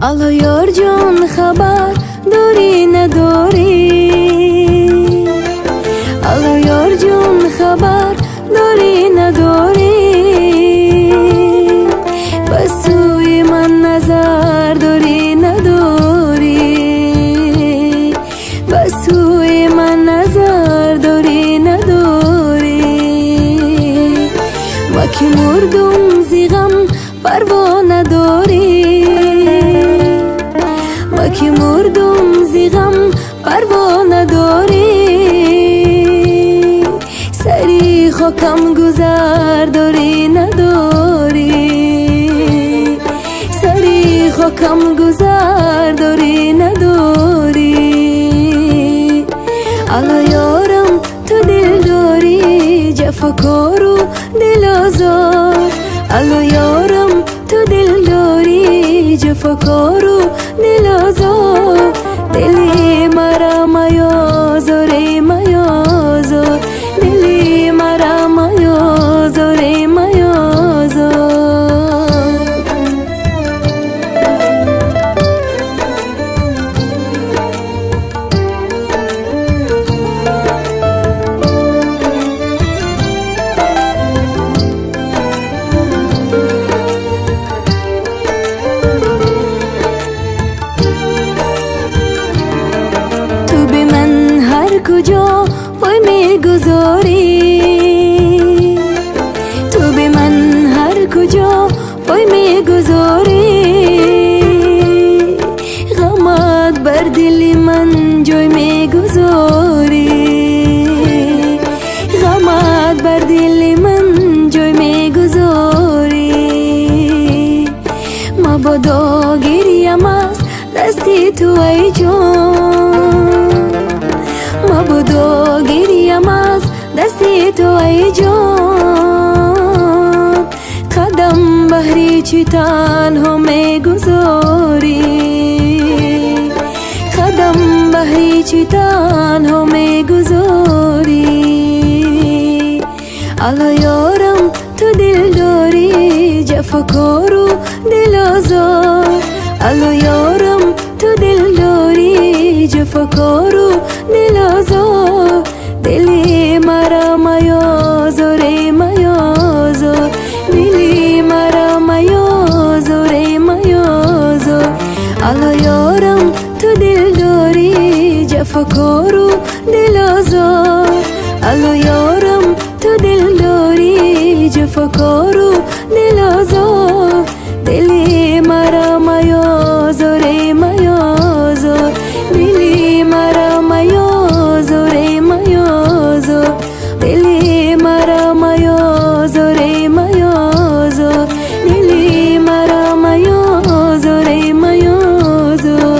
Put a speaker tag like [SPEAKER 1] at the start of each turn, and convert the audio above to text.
[SPEAKER 1] الو یار جان خبر داری نداری؟ الو یار جان خبر داری نداری؟ بس سوی من نظر داری نداری؟ بس سوی من نظر داری نداری؟ ما که مردم زی غم پروا نداری؟ ما که مردم زی غم پروا نداری؟ سری خاکم گذر داری نداری؟ سری خاکم گذر داری نداری؟ الو یارم تو دل داری جفاکار و دل آزار؟ الو یارم تو دل داری جفاکار و دل آزار؟ دلی مرا میازار میازار، دلی مرا میازار میازار. کجا پای میگذاری؟ تو به من هر کجا پای میگذاری؟ غمت بر دل من جای میگذاری؟ غمت بر دل من جای میگذاری؟ مبادا گریم از دستی تو ای جان، مبادا گریم از دستی تو ای جان. قدم بهری چی تنها میگذاری؟ قدم بهری چی تنها میگذاری؟ الو یارم تو دل داری جفاکار و دل آزار؟ الو یارم تو دل داری جفاکار و دل آزار؟ دلی مرا میازار میازار، دلی مرا میازار میازار. الو یارم تو دل داری جفاکار و دل آزار؟ الو یارم تو دل داری جفاکار و دل آزار؟ دلی مرا میازار میازار، دلی مرا میازار میازار، دلی مرا میازار میازار، دلی مرا میازار میازار.